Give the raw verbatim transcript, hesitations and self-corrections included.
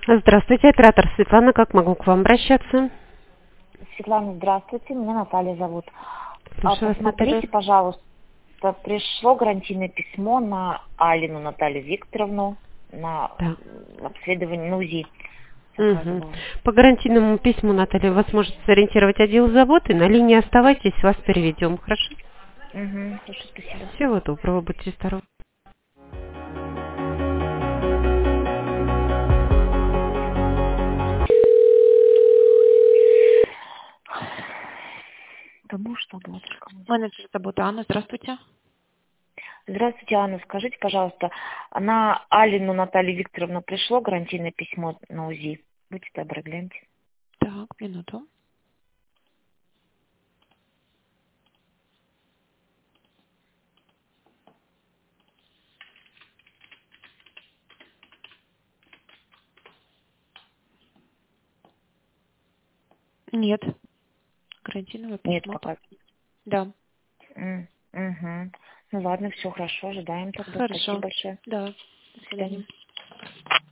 Здравствуйте, оператор Светлана, как могу к вам обращаться? Светлана, здравствуйте, меня Наталья зовут. А, Слушаю вас, Наталья. Посмотрите, пожалуйста, пришло гарантийное письмо на Алину Наталью Викторовну на Да. м, обследование на УЗИ. Мгм. Заказывала. По гарантийному письму, Наталья, вас может сориентировать отдел заботы. На линии оставайтесь, вас переведем. Хорошо? Угу, хорошо, спасибо. Всего доброго, будьте здоровы. Кому что было, кому делать? Менеджер заботы Анна, здравствуйте. Здравствуйте, Анна, скажите, пожалуйста, на Алину Наталью Викторовну пришло гарантийное письмо на УЗИ? Будьте добры, гляньте. Так, минуту. Нет, гарантийного Нет письма. пока. Да, М, Угу. Ну ладно, все хорошо, ожидаем тогда. Спасибо хорошо. большое. Да, до До свидания. свидания.